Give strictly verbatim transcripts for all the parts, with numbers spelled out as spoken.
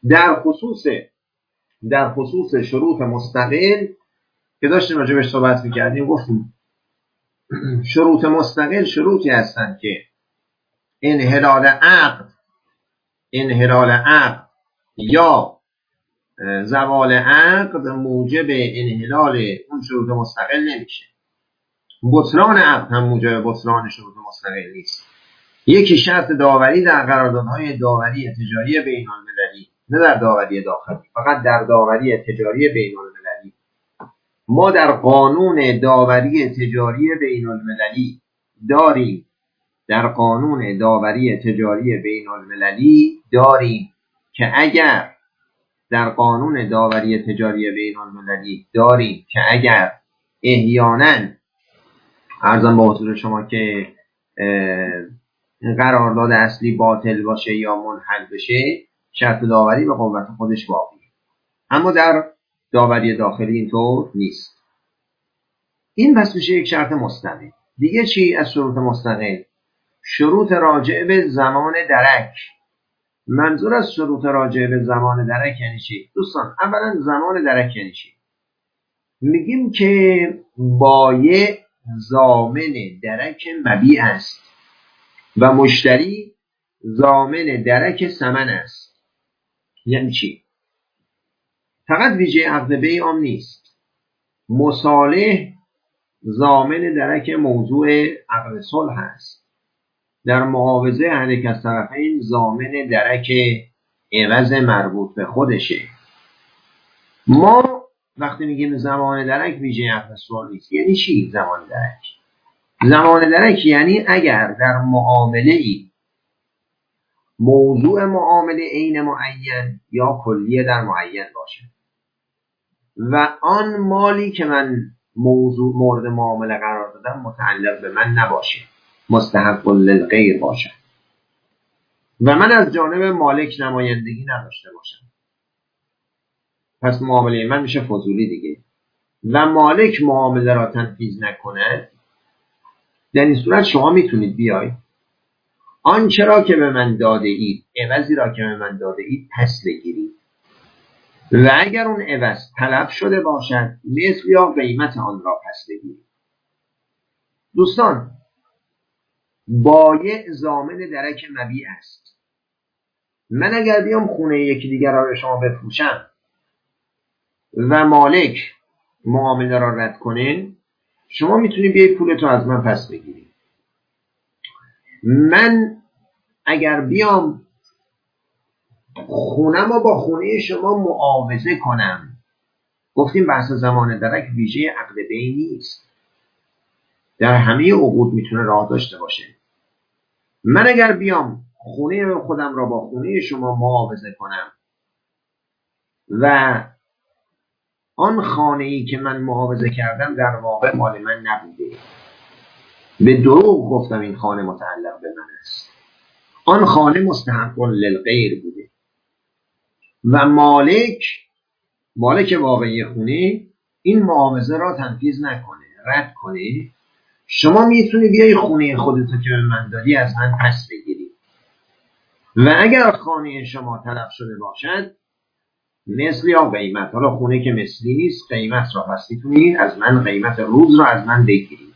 در خصوص در خصوص شروط مستقل که داشتیم راجع بهش صحبت می‌کردیم، گفتیم شروط مستقل شروطی هستند که انحلال عقد انحلال عقد یا زوال عقد موجب انحلال اون شروط مستقل نمیشه. بطلان عقد هم موجب بطلان شروط مستقل نیست. یکی شرط داوری در قراردادهای داوری تجاری بین المللی، نه در داوری داخلی، فقط در داوری تجاری بین المللی. ما در قانون داوری تجاری بین المللی داریم در قانون داوری تجاری بین المللی داریم که اگر در قانون داوری تجاری بین المللی داریم که اگر احیانا عرضم به حضور شما که قرارداد اصلی باطل باشه یا منحل بشه، شرط داوری به قوت خودش باقی. اما در داوری داخلی اینطور نیست. این پس میشه یک شرط مستقل. دیگه چی از شروط مستقل؟ شروط راجع به زمان درک. منظور از شروط راجع به زمان درک یعنی چی؟ دوستان اولا زمان درک یعنی چی؟ میگیم که بایع ضامن درک مبیع است و مشتری ضامن درک ثمن است. یعنی چی؟ فقط ویژه عقد بیع عام نیست. مصالح ضامن درک موضوع عقد صلح است. در معاوضه هر یک از طرفین ضامن درک عوض مربوط به خودشه. ما وقتی میگیم زمان درک ویژه عقد صلح نیست. یعنی چی زمان درک؟ زمان درک یعنی اگر در معامله ای موضوع معامله عین معین یا کلیه در معین باشه و آن مالی که من موضوع مورد معامله قرار دادم متعلق به من نباشه، مستحق للغیر باشه و من از جانب مالک نمایندگی نداشته باشم، پس معامله من میشه فضولی دیگه. و مالک معامله را تنفیذ نکنه، در این صورت شما میتونید بیاید آنچه را که به من داده اید، عوضی را که به من داده اید پس بگیرید و اگر اون عوض طلب شده باشد مثل یا قیمت آن را پس بگیرید. دوستان بایع ضامن درک مبیع است. من اگر بیام خونه یکی دیگر را به شما بفروشم و مالک معامله را رد کنه، شما میتونید بیاید پولتو از من پس بگیرید. من اگر بیام خونم رو با خونه شما معاوضه کنم، گفتیم بحث زمان درک ویژه عقد بیع نیست، در همه عقود میتونه راه داشته باشه. من اگر بیام خونه خودم را با خونه شما معاوضه کنم و آن خانه‌ای که من معاوضه کردم در واقع مال من نبوده، به دروغ گفتم این خانه متعلق به من است، آن خانه مستحق للغیر بوده و مالک مالک واقعی خونه این معاوضه را تنفیذ نکنه، رد کنه، شما میتونی بیای خونه خودتو که به من دادی از من پس بگیری و اگر خانه شما طلب شده باشد مثل یا قیمت، حالا خونه که مثلی نیست، قیمت را پس میتونی از من، قیمت روز را از من بگیری.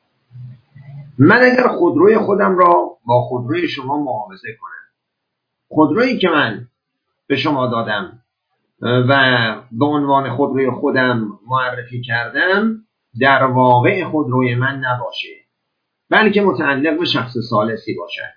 من اگر خودروی خودم را با خودروی شما معاوضه کنم، خودرویی که من به شما دادم و به عنوان خودروی خودم معرفی کردم در واقع خودروی من نباشه بلکه متعلق به شخص ثالثی باشد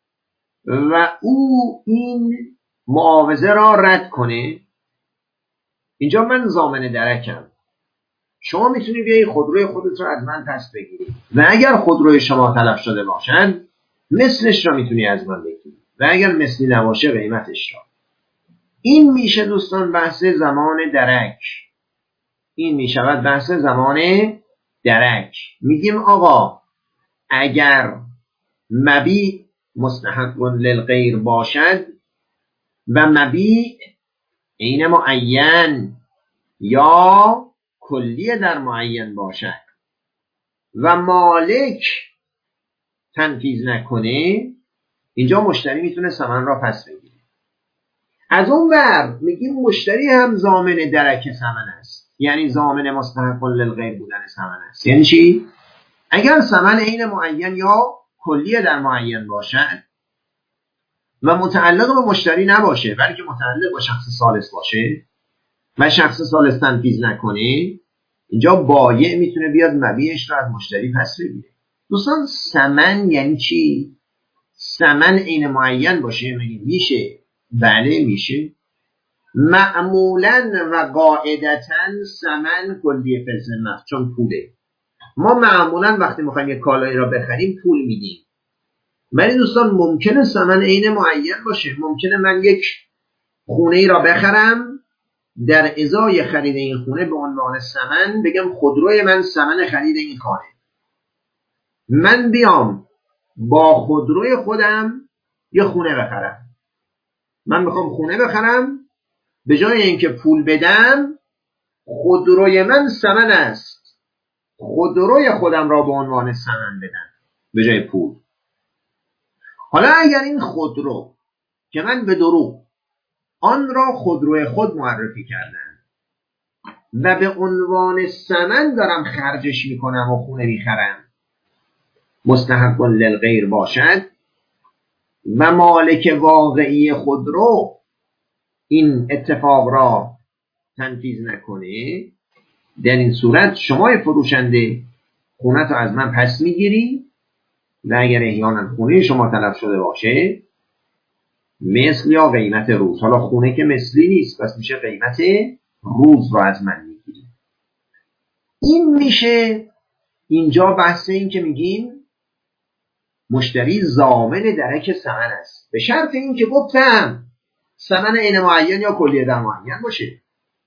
و او این معاوضه را رد کنه، اینجا من ضامن درکم. شما میتونی بیایی خودروی خودت را از من پس بگیری و اگر خودروی شما تلف شده باشد مثلش را میتونی از من بگیری و اگر مثلی نباشه قیمتش را. این میشه دوستان بحث زمان درک. این میشود بحث زمان درک. میگیم آقا اگر مبیع مستحق للغیر باشد و مبیع عین معین یا کلیه در معین باشد و مالک تنفیذ نکنه، اینجا مشتری میتونه ثمن را پس بگیره. از اون ور میگیم مشتری هم ضامن درک ثمن است، یعنی ضامن مستحق للغیر بودن ثمن است. یعنی چی؟ اگر ثمن عین معین یا کلیه در معین باشد و متعلق به مشتری نباشه بلکه متعلق به شخص ثالث باشه و شخص ثالث تنفیذ نکنه، اینجا بایع میتونه بیاد مبیعش رو از مشتری پس بگیره. دوستان ثمن یعنی چی؟ ثمن عین معین باشه میگه میشه؟ بله میشه. معمولا و قاعدتا ثمن کلیه فی الذمه چون پوله. ما معمولا وقتی میخوایم یک کالایی را بخریم پول میدیم، ولی دوستان ممکنه ثمن عین معین باشه. ممکنه من یک خونه ای را بخرم، در ازای خرید این خونه به عنوان ثمن بگم خودروی من ثمن خرید این خانه. من بیام با خودروی خودم یه خونه بخرم. من میخوام خونه بخرم، به جای اینکه پول بدم خودروی من ثمن است، خودروی خودم را به عنوان ثمن بدم به جای پول. حالا اگر این خودرو که من به دروغ آن را خودروی خود معرفی کردم و به عنوان ثمن دارم خرجش میکنم و خونه میخرم، مستحق للغیر باشد و مالک واقعی خودرو این اتفاق را تنفیذ نکنه، در این صورت شما فروشنده خونه تو از من پس میگیری و اگر احیانا خونه شما تلف شده باشه مثل یا قیمت روز، حالا خونه که مثلی نیست پس میشه قیمت روز رو از من میگیری. این میشه اینجا بحث این که میگیم مشتری ضامن درک ثمن است، به شرط این که گفتم ثمن عین معین یا کلیه در معین باشه،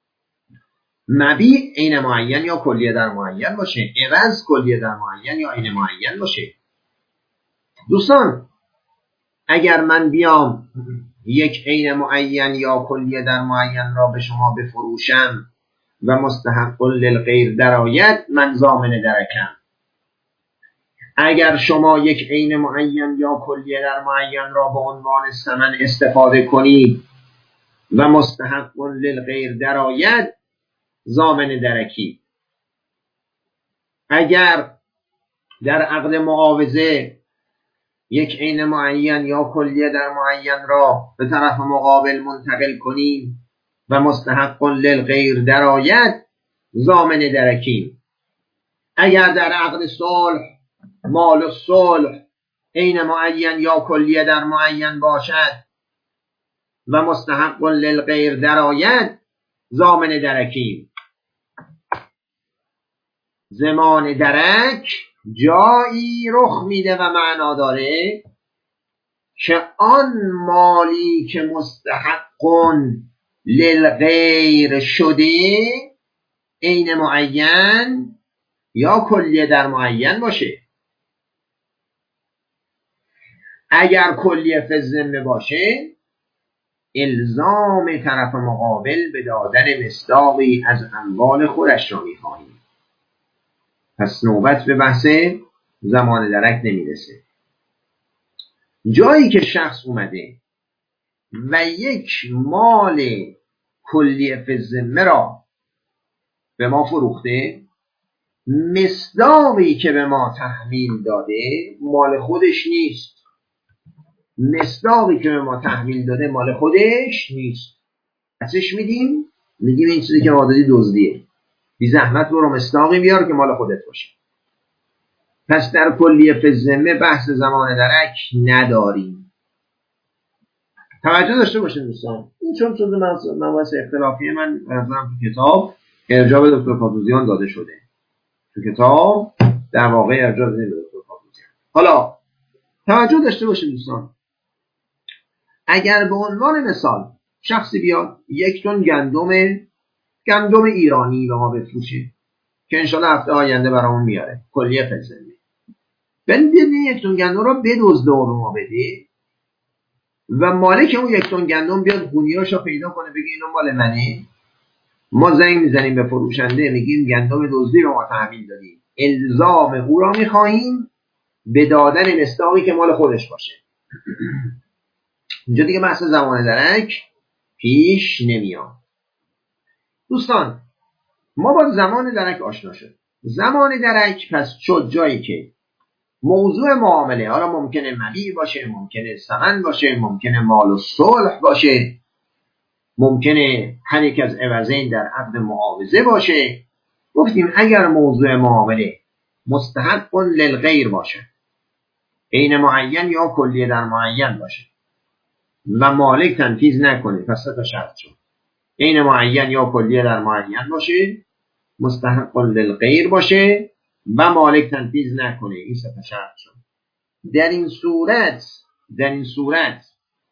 مبیع عین معین یا کلیه در معین باشه، عوض کلیه در معین یا عین معین باشه. دوستان اگر من بیام یک عین معین یا کلیه در معین را به شما بفروشم و مستحق للغیر درآید، من ضامن درکم. اگر شما یک عین معین یا کلیه در معین را به عنوان ثمن استفاده کنید و مستحق للغیر درآید، ضامن درکی. اگر در عقد معاوضه یک عین معین یا کلیه در معین را به طرف مقابل منتقل کنیم و مستحق للغیر درآید، ضامن درکی. اگر در عقد صلح مال الصلح عین معین یا کلیه در معین باشد و مستحق للغیر درآید، ضامن درکی. ضمان درک جایی رخ میده و معنا داره که آن مالی که مستحق للغیر شده عین معین یا کلیه در معین باشه. اگر کلیه فی الذمه باشه الزام طرف مقابل به دادن مصداقی از اموال خودش را می‌خواهیم. پس نوبت به بحث ضمان درک نمیرسه. جایی که شخص اومده و یک مال کلیه فی الذمه را به ما فروخته، مصداقی که به ما تحویل داده مال خودش نیست. مصداقی که به ما تحویل داده مال خودش نیست. پسش میدیم، میگیم این چیزی که ما دادی دزدیه، بی زحمت برو مصداقی بیار که مال خودت باشه. پس در کلیه فی الذمه بحث ضمان درک نداریم. توجه داشته باشید دوستان، این چون شده مباحث اختلافی من مثلا تو کتاب ارجاع به دکتر پادوزیان داده شده. تو کتاب در واقع ارجاع داده به دکتر پادوزیان. حالا توجه داشته باشید دوستان، اگر به عنوان مثال شخصی بیاد یک تن گندم گندم ایرانی به ما بفروشه که انشالله هفته آینده برامون میاره کلیه فی الذمه، ولی بیاد یک تن گندم رو بدزده و به ما بده و مالک اون یک تن گندم بیاد گونیاشو پیدا کنه بگه اینو مال منه، ما زنگ میزنیم به فروشنده میگیم گندم دزدی به ما تحویل دادیم، الزام او را میخواهیم به دادن مصداقی که مال خودش باشه. اینجا دیگه بحث ضمان درک پیش نمیاد. دوستان ما با زمان درک آشنا شد. زمان درک پس شد جایی که موضوع معامله، حالا ممکنه مبیع باشه، ممکنه ثمن باشه، ممکنه مال و صلح باشه، ممکنه هر یک از عوضین در عقد معاوضه باشه. گفتیم اگر موضوع معامله مستحق للغیر باشه، عین معین یا کلیه در معین باشه و مالک تنفیذ نکنه، پس سه تا شرط شد. عین معین یا کلیه در معین باشه، مستحق للغیر باشه و مالک تنفیذ نکنه، این سه تا شرط شد. در این صورت در این صورت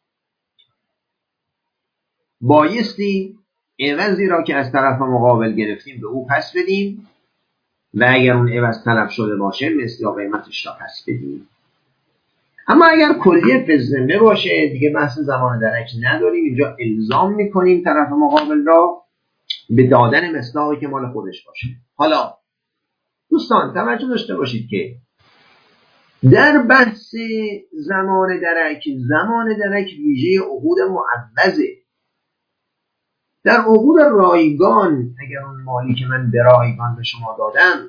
بایستی عوضی را که از طرف مقابل گرفتیم به او پس بدیم و اگر اون عوض طلب شده باشه مثل یا قیمتش را پس بدیم. اما اگر کلیه فزمه باشه دیگه بحث زمان درک نداریم، اینجا الزام میکنیم طرف مقابل را به دادن مصداقی که مال خودش باشه. حالا دوستان توجه داشته باشید که در بحث زمان درک، زمان درک ویژه عقود معوضه. در عقود رایگان اگر اون مالی که من به رایگان به شما دادم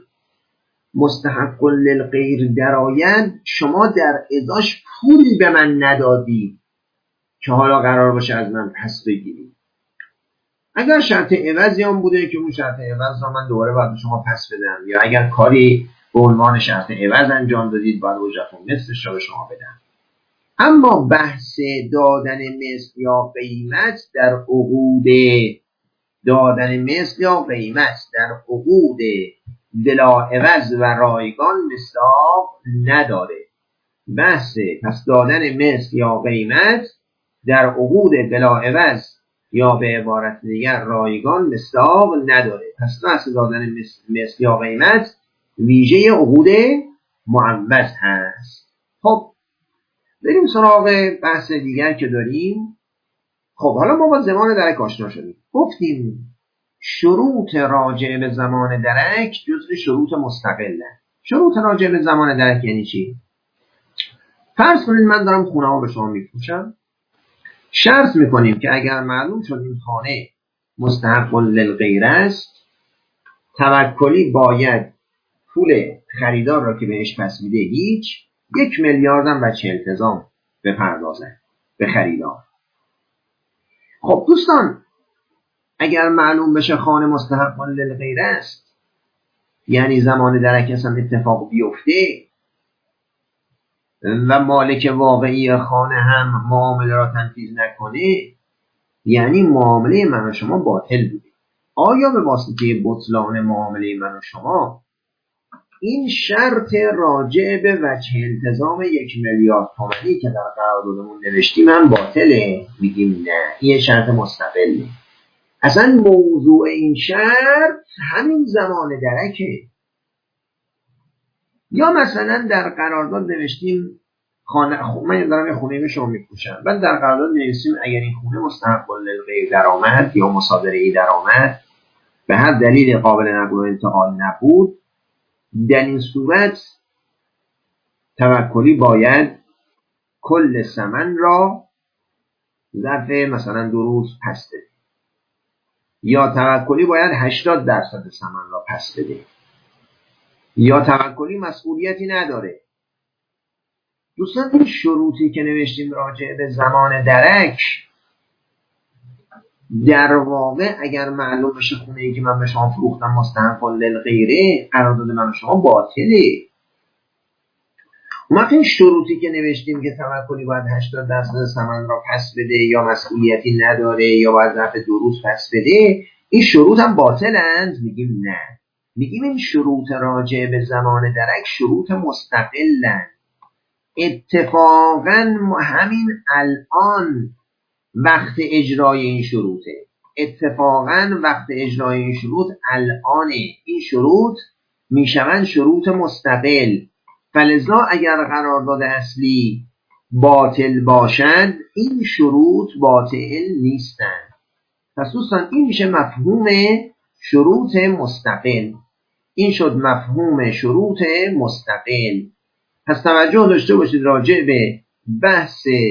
مستحق للغیر درآید، شما در ازاش پولی به من ندادی که حالا قرار باشه از من پس بگیری. اگر شرط عوضی هم بوده که اون شرط عوض را من دوباره باید شما پس بدم، یا اگر کاری به عنوان شرط عوض انجام دادید باید اجرت مثلش را به شما بدم. اما بحث دادن مثل یا قیمت در عقود دادن مثل یا قیمت در عقود بلا عوض و رایگان مصداق نداره. بحث پس دادن مثل یا قیمت در عقود بلا عوض یا به عبارت دیگر رایگان مصداق نداره. پس بحث دادن مثل یا قیمت ویژه عقود معوض هست. خب بریم سراغ بحث دیگر که داریم. خب حالا ما با زمان درک آشنا شدیم. گفتیم شروط راجع به زمان درک جزء شروط مستقله. شروط راجع به زمان درک یعنی چی؟ فرض کنید من دارم خونه ها به شما میفروشم، شرط میکنیم که اگر معلوم شد این خانه مستحق للغیر است، توکلی باید پول خریدار را که بهش پس میده هیچ یک میلیاردم بچه التزام بپردازه به خریدار. خب دوستان اگر معلوم بشه خانه مستحق للغیر است، یعنی زمان درک اصلا اتفاق بیفته و مالک واقعی خانه هم معامله را تنفیذ نکنه، یعنی معامله من و شما باطل بوده. آیا به واسطه بطلان معامله من و شما این شرط راجع به وجه التزام یک میلیارد تومانی که در قراردادمون نوشتیم هم باطله؟ میگیم نه، این شرط مستقله. اصلا موضوع این شرط همین زمان درکه. یا مثلا در قرارداد نوشتیم خانه خ... من دارم یه خونه به شما میفروشم، بعد در قرارداد نوشتیم اگر این خونه مستحق للغیر درآمد یا مصادره درآمد به هر دلیل قابل نقل و انتقال نبود، در این صورت توکلی باید کل ثمن را ظرف مثلا دو روز پس بده، یا توکلی باید هشتاد درصد ثمن را پس بده، یا توکلی مسئولیتی نداره. دوستان این شروطی که نوشتیم راجع به زمان درک در واقع اگر معلوم بشه خونه ای که من به شما فروختم مستحق للغیره، قرارداد من و شما باطله. ما این شروطی که نوشتیم که توکلی باید هشتاد درصد ثمن را پس بده یا مسئولیتی نداره یا باید ظرف دو روز پس بده، این شروط هم باطلند؟ میگیم نه. میگیم این شروط راجع به زمان درک شروط مستقلند. اتفاقا همین الان وقت اجرای این شروطه. اتفاقا وقت اجرای این شروط الانه. این شروط میشوند شروط مستقل. فلذا اگر قرارداد اصلی باطل باشد این شروط باطل نیستند. پس دوستان این میشه مفهوم شروط مستقل. این شد مفهوم شروط مستقل. پس توجه داشته باشید راجع به بحث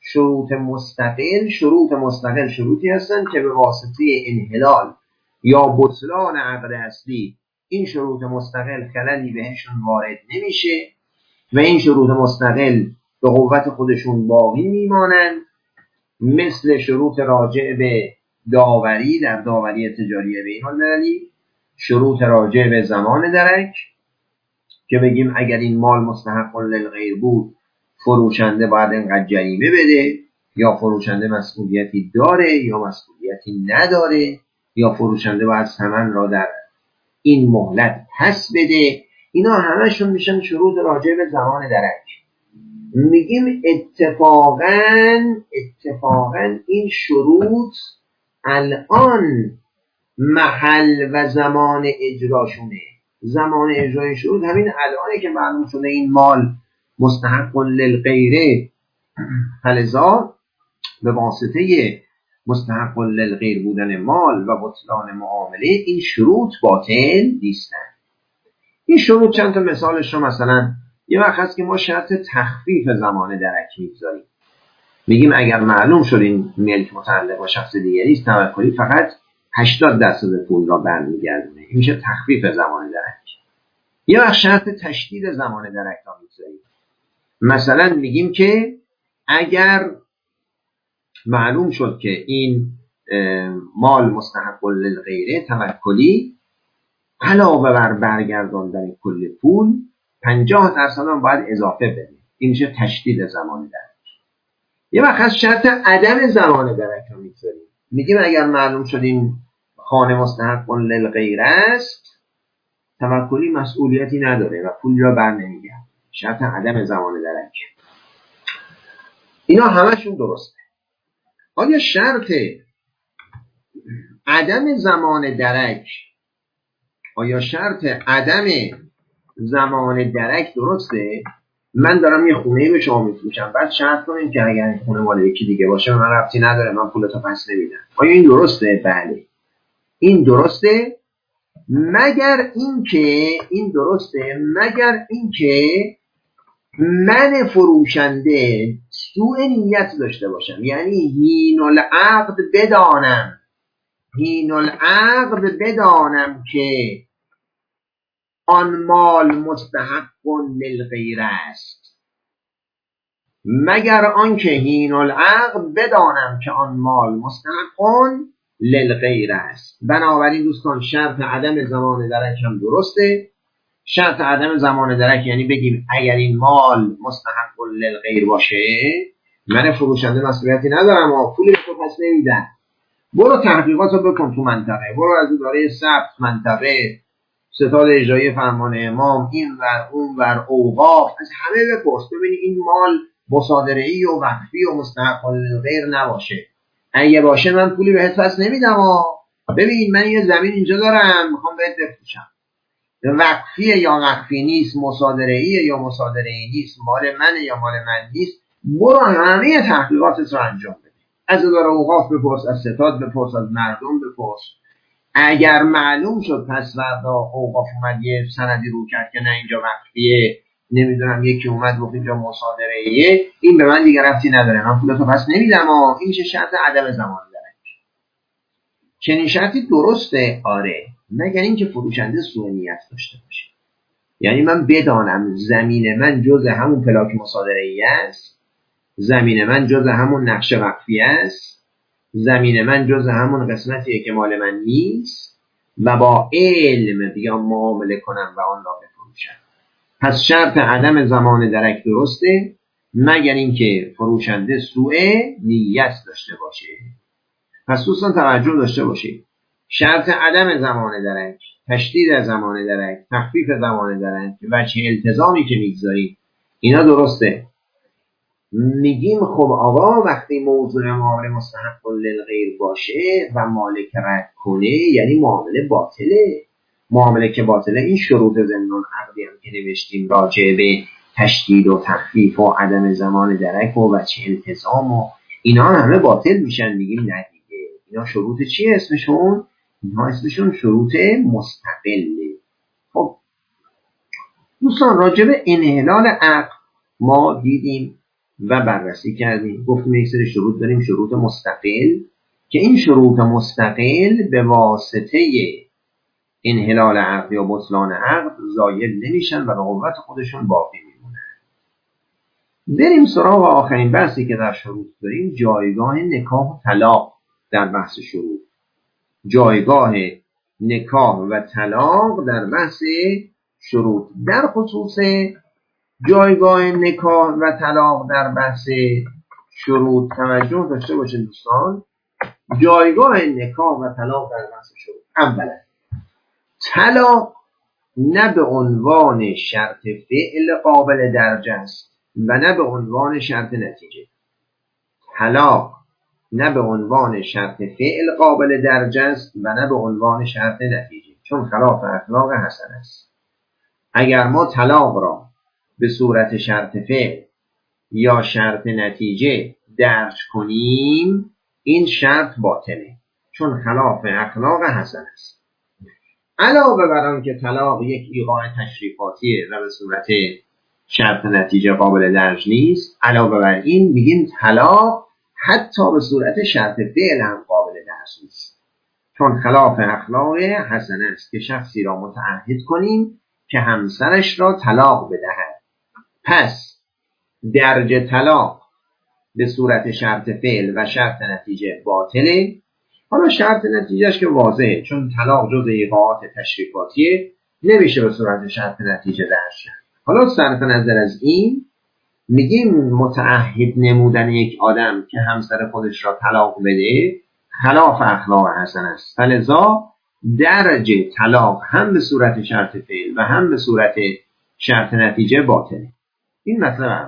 شروط مستقل شروط مستقل شروطی هستند که به واسطه انحلال یا بطلان عقد اصلی این شروط مستقل خللی بهشون وارد نمیشه و این شروط مستقل به قوت خودشون باقی میمانند، مثل شروط راجع به داوری در داوری تجاری بین‌المللی، شروط راجع به زمان درک که بگیم اگر این مال مستحق للغیر بود فروشنده باید اینقدر جریمه بده، یا فروشنده مسئولیتی داره یا مسئولیتی نداره، یا فروشنده باید ثمن را در این مهلت پس بده. اینا همشون میشن شروط راجع به زمان درک. میگیم اتفاقاً اتفاقاً این شروط الان محل و زمان اجراشونه. زمان اجرای شروط همین الانه که معلوم شده این مال مستحق للغیره، فلذا به واسطه مستحق للغیر بودن مال و بطلان معامله این شروط باطل نیستن. این شروط چند تا مثالش رو مثلا یه وقت هست که ما شرط تخفیف زمان درک میگذاریم، میگیم اگر معلوم شد این ملک متعلق با شخص دیگری است، توکلی فقط هشتاد درصد پول را برمیگردونه، این میشه تخفیف زمان درک. یه وقت شرط تشدید زمان درک را میگذاریم، مثلا میگیم که اگر معلوم شد که این مال مستحق للغیره، توکلی علاوه بر برگرداندن کل پول پنجاه درصد هم باید اضافه بده، این میشه تشدید زمان درک. یه وقت از شرط عدم زمان درک رو میگذاریم، میگیم اگر معلوم شد این خانه مستحق للغیره است، توکلی مسئولیتی نداره و پول را بر نمیگرده، شرط عدم زمان درک. اینا همشون درسته. آیا شرط عدم زمان درک آیا شرط عدم زمان درک درسته؟ من دارم یه خونه به شما میفروشم، بعد شرط کنیم که اگر این خونه مال یکی دیگه باشه من ربطی نداره، من پولتو پس نمیدم. آیا این درسته؟ بله این درسته، مگر اینکه این درسته مگر اینکه من فروشنده سوء نیت داشته باشم، یعنی هین العقد بدانم هین العقد بدانم که آن مال مستحق للغیر است، مگر آنکه هین العقد بدانم که آن مال مستحق للغیر است. بنابراین دوستان شرط عدم زمان درک هم درسته. شرط عدم زمان درک یعنی بگیم اگر این مال مستحق للغیر باشه من فروشنده مسئولیتی ندارم و پولی رو پس نمیدم، برو تحقیقات رو بکن تو منطقه، برو از اداره ثبت منطقه، ستاد اجرایی فرمان امام، این ور اون ور اوقاف، از همه بپرس ببینی این مال مصادره‌ای و وقفی و مستحق للغیر نباشه. اگه باشه من پولی بهت پس نمیدم و ببین من یه زمین اینجا دارم میخوام بهت بفروشم، وقفیه یا وقفی نیست، مصادره‌ایه یا مصادره‌ای نیست، مال منه یا مال من نیست، برو همه تحقیقاتت رو انجام بده. از اداره اوقاف بپرس، از ستاد بپرس، از مردم بپرس. اگر معلوم شد پس فردا اوقاف اومد یه سندی رو کرد که نه اینجا وقفیه، نمیدونم یکی اومد گفت اینجا مصادره‌ایه، این به من دیگه ربطی نداره، من پولتو پس نمیدم و این میشه شرط عدم زمان درک. چنین شرطی درسته؟ آره، مگر اینکه فروشنده سوء نیت داشته باشه، یعنی من بدانم زمین من جزء همون پلاک مصادره‌ای است، زمین من جزء همون نقش وقفی است، زمین من جزء همون قسمتیه که مال من نیست و با علم بیام معامله کنم و آن را بفروشم. پس شرط عدم زمان درک درسته مگر اینکه فروشنده سوء نیت داشته باشه. پس دوستان توجه داشته باشید، شرط عدم زمان درک، تشدید زمان درک، تخفیف زمان درک، وجه التزامی که میگذاریم اینا درسته. میگیم خب آقا وقتی موضوع معامله مستحق للغیر باشه و مالک رد کنه یعنی معامله باطله. معامله که باطله این شروط ضمن العقدی هم که نوشتیم راجع به تشدید و تخفیف و عدم زمان درک و وجه التزام و اینا همه باطل میشن. میگیم نه دیگه، اینا شروط چی اسمشون؟ اینا اسمشون شروط مستقله. خب دوستان راجع به انحلال عقد ما دیدیم و بررسی کردیم. گفتیم یک سری شروط داریم، شروط مستقل، که این شروط مستقل به واسطه انحلال عقد یا بطلان عقد زایل نمیشن و به قوت خودشون باقی میمونن. بریم سراغ آخرین بحثی که در شروط داریم، جایگاه نکاح و طلاق در بحث شروط. جایگاه نکاح و طلاق در بحث شروط. در خصوص جایگاه نکاح و طلاق در بحث شروط توجه داشته باشید دوستان. جایگاه نکاح و طلاق در بحث شروط، اولا طلاق نه به عنوان شرط فعل قابل درج است و نه به عنوان شرط نتیجه. طلاق نه به عنوان شرط فعل قابل درج است و نه به عنوان شرط نتیجه، چون خلاف اخلاق حسن است. اگر ما طلاق را به صورت شرط فعل یا شرط نتیجه درج کنیم، این شرط باطله، چون خلاف اخلاق حسن است. علاوه بر آن که طلاق یک ایقاع تشریفاتیه و به صورت شرط نتیجه قابل درج نیست، علاوه بر این میگیم طلاق حتی به صورت شرط فعل هم قابل درج نیست، چون خلاف اخلاق حسن است که شخصی را متعهد کنیم که همسرش را طلاق بدهد. پس درج طلاق به صورت شرط فعل و شرط نتیجه باطله. حالا شرط نتیجهش که واضحه، چون طلاق جز ایقاعات تشریفاتیه، نمیشه به صورت شرط نتیجه درج کرد. حالا صرف نظر از این میگیم متعهد نمودن یک آدم که همسر خودش را طلاق بده خلاف اخلاق حسن است، فلذا درج طلاق هم به صورت شرط فعل و هم به صورت شرط نتیجه باطله. این مطلب اول.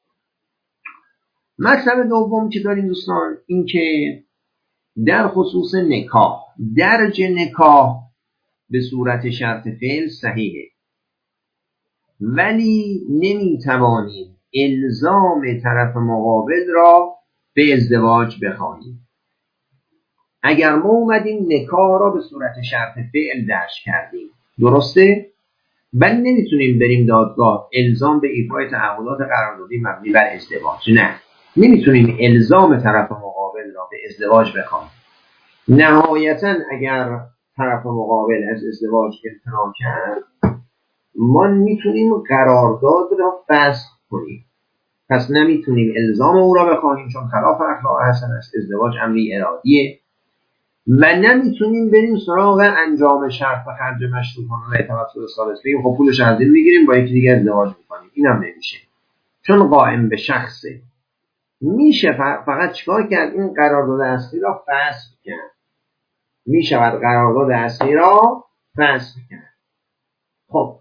مطلب دوم که داریم دوستان، این که در خصوص نکاح، درج نکاح به صورت شرط فعل صحیحه، ولی نمیتوانیم الزام طرف مقابل را به ازدواج بخواهیم. اگر ما اومدیم نکاح را به صورت شرط فعل درج کردیم، درسته؟ ولی نمیتونیم بریم دادگاه الزام به ایفای تعهدات قراردادی مبنی بر ازدواج. نه، نمیتونیم الزام طرف مقابل را به ازدواج بخواهیم. نهایتا اگر طرف مقابل از ازدواج امتناع کرد، ما میتونیم قرارداد را فسخ کنیم. پس نمیتونیم الزام او را بخواهیم، چون خلاف اخلاق حسن است، ازدواج امری ارادیه، و نمیتونیم بریم سراغ انجام شرط و خرج مشروطانه توسط ثالث بگیم خب پولش از این میگیریم با یکی دیگه ازدواج میکنیم. اینم نمیشه، چون قائم به شخصه. میشه فقط چیکار کرد؟ این قرارداد اصلی را فسخ کرد. میشود قرارداد اصلی را فسخ کرد. خب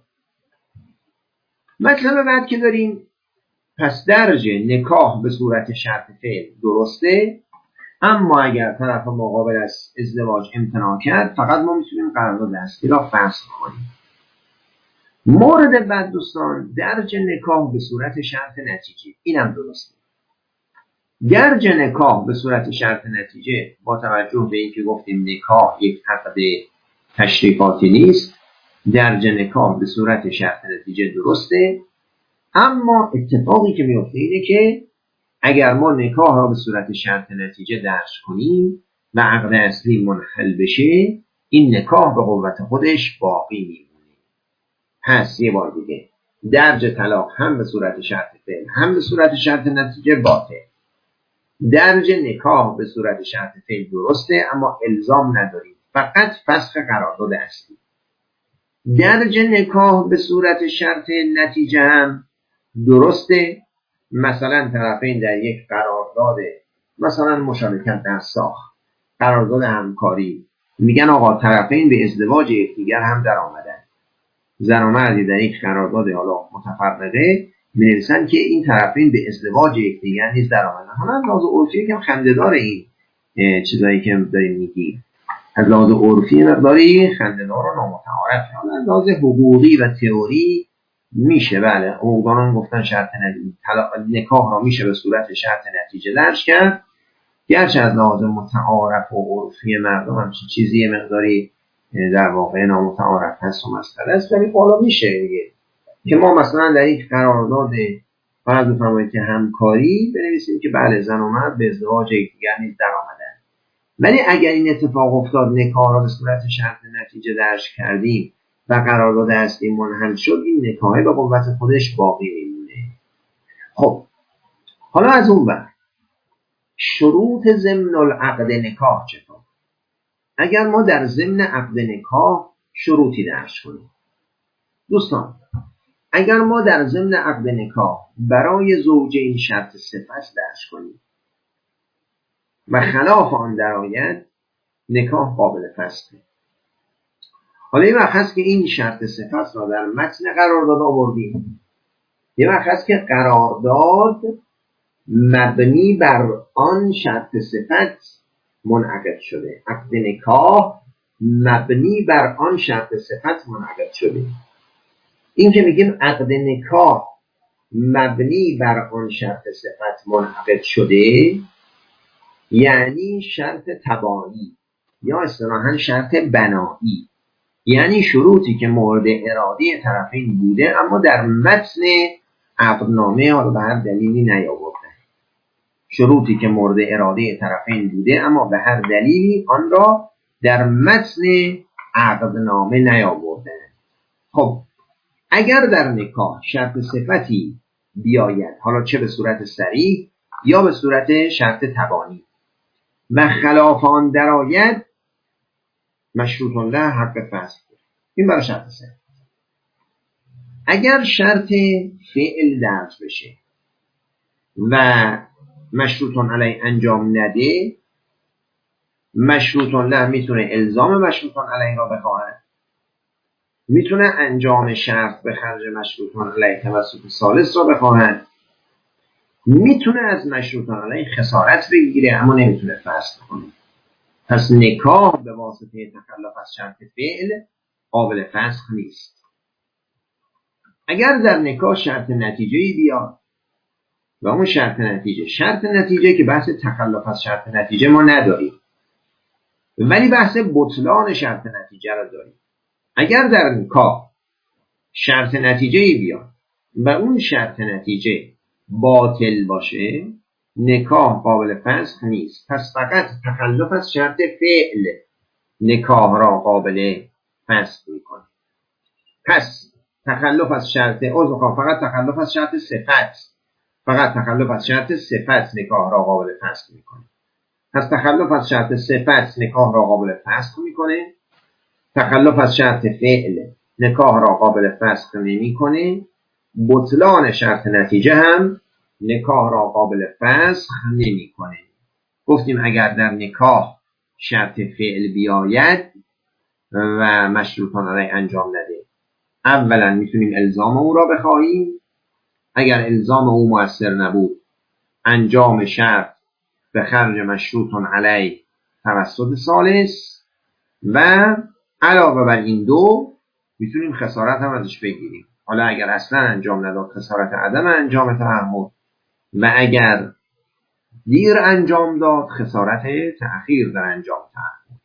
مطلب بعد که داریم، پس درج نکاح به صورت شرط فعل درسته، اما اگر طرف مقابل از ازدواج امتناع کرد، فقط ما میتونیم قرارداد اصلی را فسخ کنیم. مورد بعد دوستان، درج نکاح به صورت شرط نتیجه، اینم درسته. درج نکاح به صورت شرط نتیجه با توجه به اینکه گفتیم نکاح یک عقد تشریفاتی نیست، درج نکاح به صورت شرط نتیجه درسته، اما اتفاقی که میفته اینه که اگر ما نکاح را به صورت شرط نتیجه درج کنیم و عقد اصلی منحل بشه، این نکاح به قوت خودش باقی میمونه. پس یه بار دیگه، درج طلاق هم به صورت شرط فعل هم به صورت شرط نتیجه باطل. درج نکاح به صورت شرط فعل درسته، اما الزام نداریم، فقط فسخ قرارداد اصلی. درج نکاح به صورت شرط نتیجه هم درسته، مثلا طرفین در یک قرارداد مثلا مشارکت در ساخت، قرارداد همکاری، میگن آقا طرفین به ازدواج یکدیگر هم در آمدن. زن و مردی در یک قرارداد حالا متفرقه می‌نویسن که این طرفین به ازدواج یکدیگر نیز در آمدن. حالا لحاظ عرفی یکم خنده‌دار این چیزایی که داریم میگیم، از لحاظ عرفی مقداری خنده‌دار و نامتعارف. حالا از لحاظ حقوقی و تئوری میشه، بله حقوقدانان گفتن شرط نکاح را میشه به صورت شرط نتیجه درج کرد، گرچه از لحاظ متعارف و عرفی مردم همچین چیزی مقداری در واقع نامتعارف هست و مسئله است، ولی بالا میشه دیگه که ما مثلا در یک قرارداد فرض بفرمایید که همکاری بنویسیم که بله زن و مرد به ازدواج یکدیگر نیز در آمدن. ولی اگر این اتفاق افتاد نکاح را به صورت شرط نتیجه درج کردیم و قرارداد اصلی منحل شد، این نکاح به قوت خودش باقی میمونه. خب حالا از اون بر شروط ضمن العقد نکاح چطور؟ اگر ما در ضمن عقد نکاح شروطی درج کنیم، دوستان اگر ما در ضمن عقد نکاح برای زوجین شرط صفت درج کنیم و خلاف آن درآید، نکاح قابل فسخه. حالا یه وقت هست که این شرط صفت را در متن قرارداد آوردیم، یه وقت هست که قرارداد مبنی بر آن شرط صفت منعقد شده، عقد نکاح مبنی بر آن شرط صفت منعقد شده. این که میگیم عقد نکاح مبنی بر آن شرط صفت منعقد شده، یعنی شرط تبایی یا اصطلاحاً شرط بنایی، یعنی شروطی که مورد اراده طرفین بوده اما در متن عقدنامه حالا به هر دلیلی نیاوردن. شروطی که مورد اراده طرفین بوده اما به هر دلیلی آن را در متن عقدنامه نیاوردن. خب اگر در نکاح شرط صفتی بیاید، حالا چه به صورت صریح یا به صورت شرط تبانی، و خلاف آن درآید، مشروط له حق فسخ. این برای شرط صفت. اگر شرط فعل درج بشه و مشروط علیه انجام نده، مشروط له میتونه الزام مشروط علیه را بخواهد، میتونه انجام شرط به خرج مشروط علیه توسط ثالث را بخواهد، میتونه از مشروط علیه خسارت بگیره اما نمیتونه فسخ کنه. پس نکاح به واسطه تخلف از شرط فعل قابل فسخ نیست. اگر در نکاح شرط نتیجه‌ای بیاد و اون شرط نتیجه شرط نتیجه که بحث تخلف از شرط نتیجه ما نداریم، ولی بحث بطلان شرط نتیجه را داریم. اگر در نکاح شرط نتیجه‌ای بیاد و اون شرط نتیجه باطل باشه، نکاح قابل فسخ نیست. پس فقط تخلف از شرط فعل نکاح را قابل فسخ میکنه. پس تخلف از شرط عذر فقط تخلف از شرط صفت فقط تخلف از شرط صفت نکاح را قابل فسخ میکنه. پس تخلف از شرط صفت نکاح را قابل فسخ میکنه، تخلف از شرط فعل نکاح را قابل فسخ نمیکنه، بطلان شرط نتیجه هم نکاح را قابل فسخ نمیکنه. گفتیم اگر در نکاح شرط فعل بیاید و مشروطان علیه انجام نده، اولا میتونیم الزام او را بخواهیم، اگر الزام او مؤثر نبود انجام شرط به خرج مشروطان علیه توسط ثالث، و علاوه بر این دو میتونیم خسارت هم ازش بگیریم. حالا اگر اصلا انجام نداد خسارت عدم انجام تعهد، و اگر دیر انجام داد خسارت تأخیر در انجام تعهد.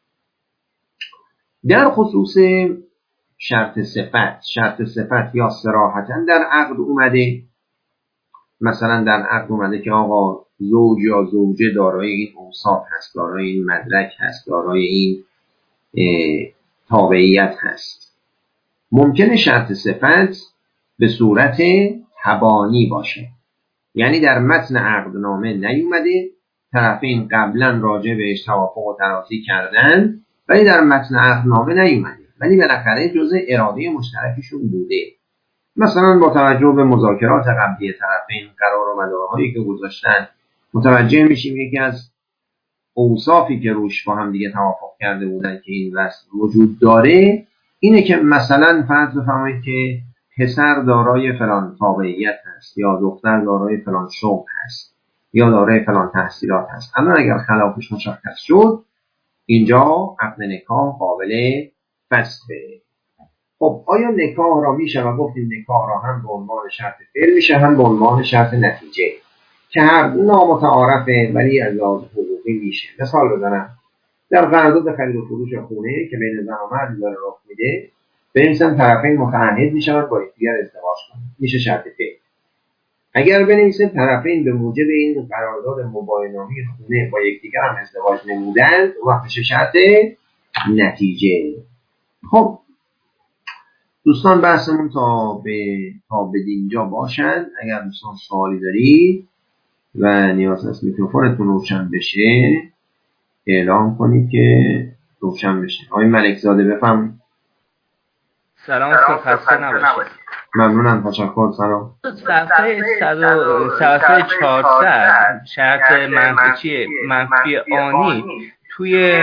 در خصوص شرط صفت، شرط صفت یا صراحتا در عقد اومده، مثلا در عقد اومده که آقا زوج یا زوجه دارای این اوصاف هست، دارای این مدرک هست، دارای این تابعیت هست، ممکنه شرط صفت به صورت تبانی باشه، یعنی در متن عقدنامه نیومده، طرفین قبلا راجع بهش توافق و تراضی کردن ولی در متن عقدنامه نیومده، ولی بالاخره جزء اراده مشترکشون بوده. مثلا با توجه به مذاکرات قبلی طرفین قرار و مدارهایی که گذاشتن متوجه میشیم یکی از اوصافی که روش با هم دیگه توافق کرده بودن که این وصف وجود داره اینه که مثلا فرض بفرمایید که پسر دارای فلان تابعیت هست یا دختر دارای فلان شغل هست یا دارای فلان تحصیلات هست، اما اگر خلافش مشخص شد اینجا عقد نکاح قابل فسخه. خب آیا نکاح را میشه و گفتیم نکاح را هم به عنوان شرط فعل میشه هم به عنوان شرط نتیجه که هر دو نامتعارفه ولی از لحاظ حقوقی میشه. مثال بزنم، در قرارداد خرید و فروش خونه که بین زن و مرد داره رخ میده، بنویسن طرفین متعهد میشن با یکدیگر ازدواج کنن، میشه شرط فعل. اگر بنویسیم طرفین به موجب این قرارداد مباینامی خونه با یکدیگر هم ازدواج نمودند و وقت شرط نتیجه. خب دوستان بحثمون تا به تا به اینجا باشند. اگر دوستان سوالی دارید و نیاز است میکروفونتون روشن بشه اعلام کنید که روشن بشه. آقای ملکزاده بفهم. سلام استاد، خسته نباشید. ممنونم، تشکر. سلام. صفحه صفحه چهارصد شرط منفی چیه؟ منفی آنی توی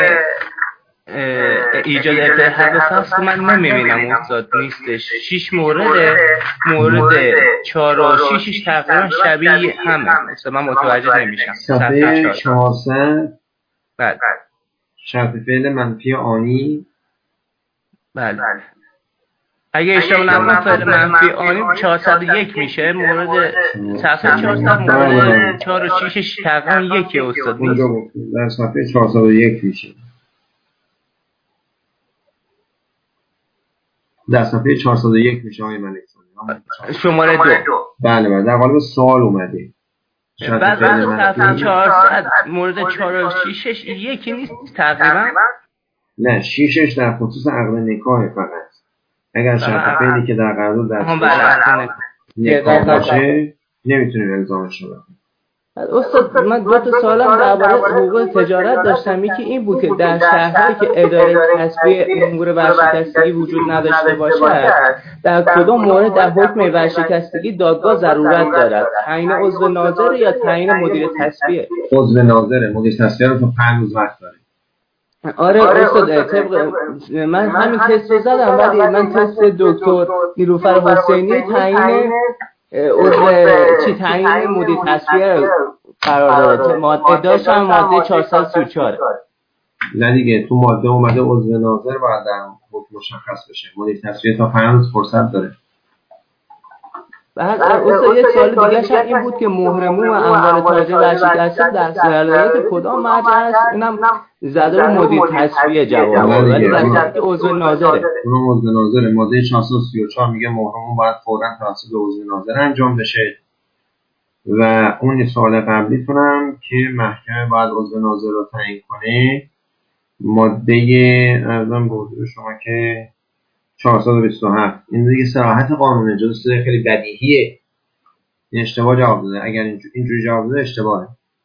ایجاد اتحاد فصل من نمیبینم استاد، نیستش. شیش مورد مورد چهار و شیشش تقریبا شبیه همه استاد، من متوجه نمیشم. صفحه چهارصد بله شرط فعل منفی آنی. بله اگه اشتباه نکنم فعل منفی آنی چهارصد و یک میشه. مورد صفحه چهارصد مورد چهار و شیشش تقریبا یکی استاد. اونجا گفتیم در صفحه چهارصد و یک میشه. در صفحه چهارصد و یک میشه آقای ملک. شماره دو. بله بله در قالب سوال اومده. بعد صفحه چهارصد مورد چهار و شیشش یکی نیست تقریبا. نه شیشش در خصوص عقد نکاح فقط. اگر شرط فعلی که در قرارداد در نکاح باشه نمیتونیم الزامش رو بکنیم. استاد من دو تا سوالم درباره حقوق تجارت داشتم. یکی این بود که در شهرهایی که اداره تصفیه امور ورشکستگی وجود نداشته باشد در کدام مورد در حکم ورشکستگی دادگاه ضرورت دارد؟ تعیین عضو ناظر یا تعیین مدیر تصفیه؟ عضو ناظره. مدیر تصفیه رو تا پنج روز وقت داره. آره استاد، طبق من همین تست رو زدم ولی من تست دکتر نیلوفر حسینی تعیین عضو چی تعیین مدیر تصفیه قرار داره. ماده داشتم ماده چهارصد و سی و چهار. نه دیگه تو ماده اومده عضو ناظر باید در حکم مشخص بشه. مدیر تصفیه تا پنج روز فرصت داره. بعد استاد یه سوال دیگه هم این بود که محرمون و اموال تاجر ورشکسته در ولایت کدام مرجع است؟ اینم زده رو مدیر تصفیه جواب ولی در صورتی که عضو ناظره. اونم عضو ناظره. ماده چهارصد و سی و چهار میگه محرمون باید فوراً توسط عضو ناظر انجام بشه. و اون سوال قبلیتونم که محکمه باید عضو ناظر رو تعیین کنه ماده ارزم به حضور شما که چهارصد و بیست و هفت. این دیگه صراحت قانونه، جزء خیلی بدیهیه. این اشتباه جواب داده. اگر اینجوری جواب داده اشتباهه.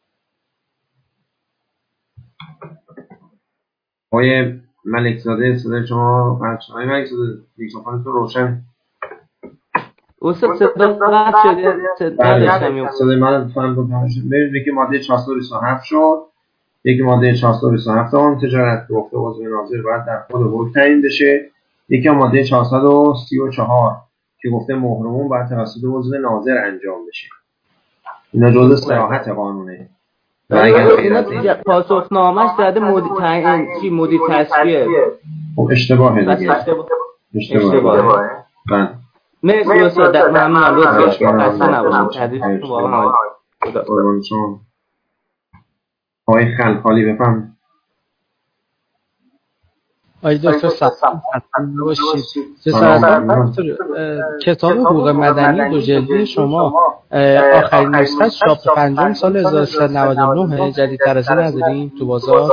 آقای ملکزاده صدای شما قطع شد. آقای ملکزاده میکروفونتون روشن. استاد صدا قطع شده. صدا داشتم. صدای من فهم کنم. ببینید که ماده چهارصد و بیست و هفت شد. یکی ماده چهارصد و بیست و هفت قانون تجارت گفته عضو ناظر باید در خود حکم تعیین بشه. یکی ماده چهارصد و سی و چهار که گفته محرمون باید توسط عضو ناظر انجام بشه. اینا جزء صراحت قانونه. و اگر پاسخنامه‌اش زده مدیر تعیین چی مدیر تصفیه. خب اشتباهه. اشتباه. اشتباهه. بله. مرسی استاد، ممنونم. لطفاً خسته نباشید. تدریستون واقعا عالی. شما آقای خلخالی بفهم. آقای دکتر سلام باشید. کتاب حقوق مدنی دو جلدی شما آخرین نسخه چاپ پنجم سال هزار و سیصد و نود و نه جدیدتر از این نداریم تو بازار؟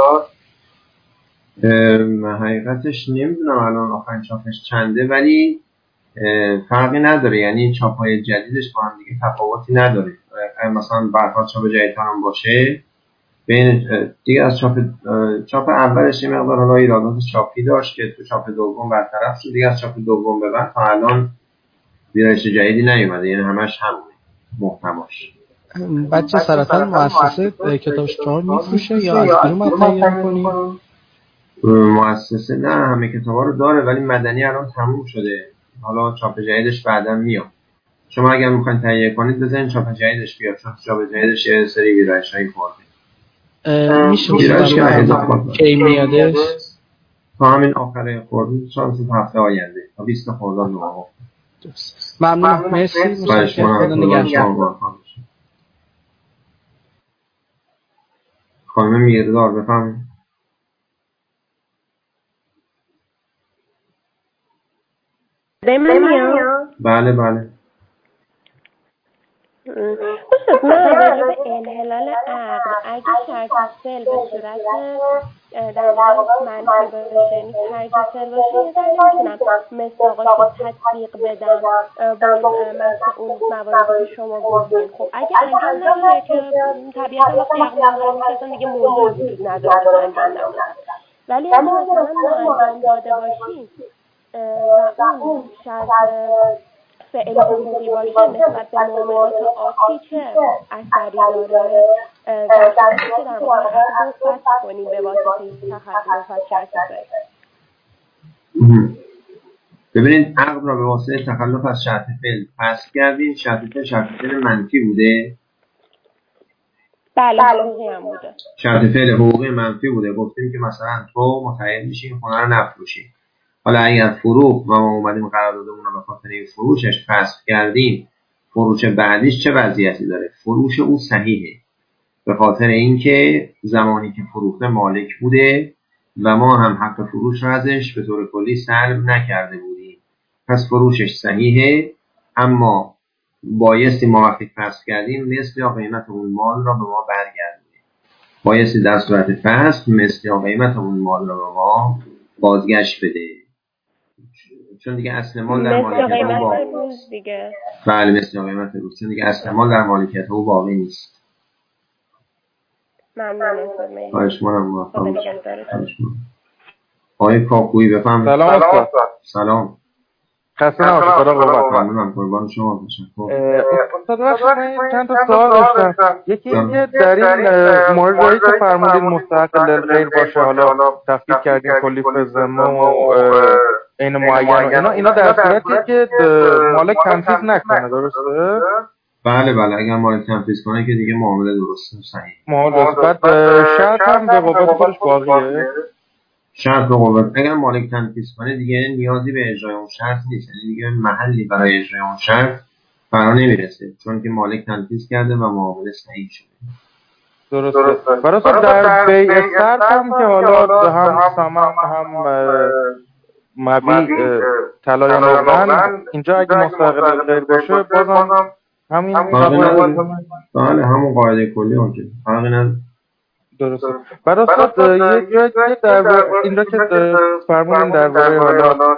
حقیقتش نمیدونم الان آخرین چاپش چنده ولی فرقی نداره. یعنی چاپ‌های جدیدش با هم دیگه تفاوتی نداره. مثلا برخواد چاپ جدید هم باشه بین دیگه از چاپ چاپ اولش یه مقدار حالا ایرادات چاپی داشت که تو چاپ دوم برطرف شد. دیگه از چاپ دوم به بعد تا الان ویرایش جدیدی نیومده. یعنی همش همونه محتواش. بچه سرطان مؤسسه کتابش چهار میفروشه یا از بیرون باید تهیه کنیم؟ مؤسسه نه، همه کتابا رو داره ولی مدنی الان تموم شده. حالا چاپ جدیدش بعداً میاد. شما اگر میخواین تهیه کنید بزنید چاپ جدیدش بیاد چون چاپ جدیدش یه سری ویرایش‌های خورده. میشه میشه کی میادش؟ تا همین آخر خرداد شانس هفته آینده تا بیست خرداد نوامبر. ممنون. مرسی. متشکرم. نگهدار. خانم میردار بفرمایید. من میاد. بله بله. نه راجع به انحلال عقد اگه شرط فعل به صورت در واقع منفی باشه یعنی ترک فعل باشه یه ذره نمیتونم مصداقاش رو تطبیق بدم با مثل اون مواردی که شما گفتین. خب اگه انجام نشه که طبیعتا وقتی عقد منقضی میشه اصلا دیگه موضوع وجود نداره که انجام نمیشه. ولی اگه مثلا ما انجام داده باشیم و اون شرط فعل حقوقی باشه نسبت به معاملات عادی چه اثری داره در صورتی که در واقع عقد رو فسخ کنیم به واسطه تخلف از شرط فعل. ببینید عقد را به واسطه تخلف از شرط فعل فسخ کردیم. شرط فعل شرط فعل منفی بوده؟ بله حقوقی هم بوده. شرط فعل حقوقی منفی بوده. گفتیم که مثلا تو متعهد میشی خونه رو نفروشی. حالا اگر فروخت و ما اومدیم قراردادمون رو به خاطر فروشش فسخ کردیم، فروش بعدیش چه وضعیتی داره؟ فروش او صحیحه به خاطر اینکه زمانی که فروخته مالک بوده و ما هم حق فروش رو ازش به طور کلی سلب نکرده بودیم، پس فروشش صحیحه. اما بایستی ما وقتی فسخ کردیم مثل یا قیمت اون مال را به ما برگردونیم. بایستی در صورت فسخ مثل یا قیمت اون مال را به ما بازگشت بده، چون دیگه اصل مال در مالکیت او باقی نیست. بله مثل قیمت روز، چون دیگه اصل مال در مالکیت او باقی نیست. ممنونم. خواهش می‌کنم موفق باشید. آقای کاکویی بفرمایید. سلام استاد. سلام. خسته نباشید. خدا قوت. ممنونم. قربان شما باشم. استاد واسه چند تا سوال داشتم. یکی اینکه در این موردی که فرمودید مستحق للغیر باشه، حالا تفکیک کردیم کلی فزما و این معین و اینا اینا در صورتی که مالک تنفیذ نکنه، درسته؟ بله بله اگر مالک تنفیذ کنه که دیگه معامله درسته و صحیح. معامله بعد شرط هم به قوت خودش باقیه. شرط به قوت اگر مالک تنفیذ کنه دیگه نیازی به اجرای اون شرط نیست، یعنی دیگه محلی برای اجرای اون شرط فرا نمیرسه، چون که مالک تنفیذ کرده و معامله صحیح شده. درسته. برای در بیع شرط هم که حالا هم سامان هم مبیع طلا یا نقدن اینجا اگه مستقل غیر باشه بازم همین بله همون قاعده کلی اونجا فرقی نداره. درسته. برای صد یک جای در اینجا که فرمودین درباره حالا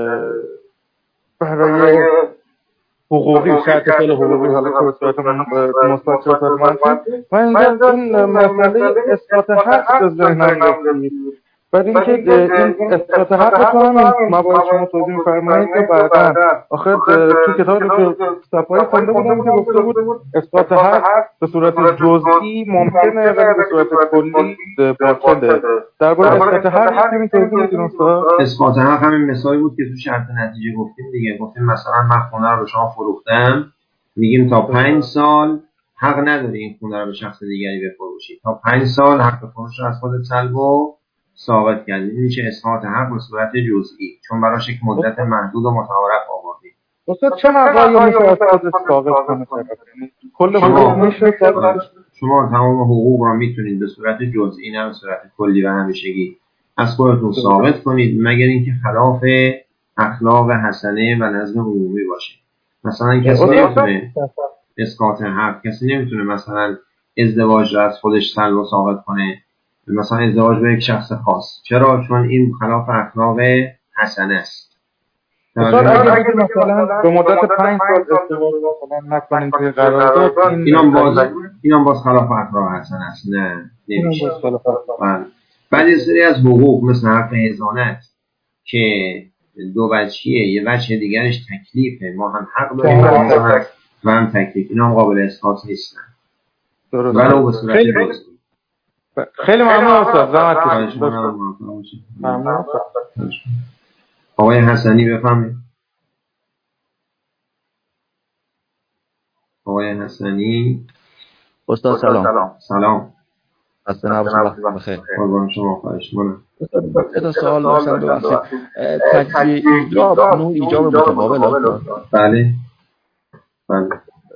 برای حقوقی شرط فعل حقوقی حالا که به صورت مثبت چه صورت منفی، من اینجا این مسئله اثبات حق به ذهنم رسید. بعد اینکه این اثبات حق تو هم موارد شما توضیح فرمایید که بعدا آخر تو کتاب که صفحه‌ای خونده بودم که گفته بود اثبات حق به صورت جزئی ممکنه ولی به صورت کلی باطله. درباره اثبات حق همین توضیح بدین استاد. اثبات حق همین مثالی بود که تو شرط نتیجه گفتیم دیگه. گفتیم مثلا من خونه رو به شما فروختم، میگیم تا پنج سال حق نداری این خونه رو به شخص دیگری بفروشی، تا پنج سال حق فروش رو از خودت سلب و ثابت کردیم. این میشه اثبات حق به صورت جزئی، چون براش یک مدت محدود و متعارف آوردیم. استاد چه مقداری میشه از خودت ثابت کنه؟ کل حقوق میشه شما تمام حقوق را میتونید به صورت جزئی نه به صورت کلی و همیشگی از خودتون ثابت کنید، مگر اینکه خلاف اخلاق حسنه و نظم عمومی باشه. مثلا کسی نمیتونه اسقاط حق، کسی نمیتونه مثلا ازدواج را از خودش سلب و ثابت کنه، مثلا ازدواج با یک شخص خاص. چرا؟ چون این خلاف اخلاق حسنه است. اگه مثلا به مدت پنج سال ازدواج مثلا نکنیم توی قرارداد، اینم باز اینم باز خلاف اخلاق حسنه است. نه نمیشه. بعد یه سری از حقوق مثل حق حضانت که دو وجهیه، یه وجه دیگرش تکلیفه، ما هم حق داریم و هم تکلیف، اینا هم قابل اسقاط نیستن ولو به صورت جزئی. خیلی ممنون استاد. زحمت کشیدید. ممنون. آقای حسنی بفرمایید. آقای حسنی. استاد سلام. سلام. خسته نباشید. وقت بخیر. قربان شما. خواهش می‌کنم. تا سوال داشتم ببخشید. تجزیه ایجاب نوع ایجاب متقابل است. بله. بله.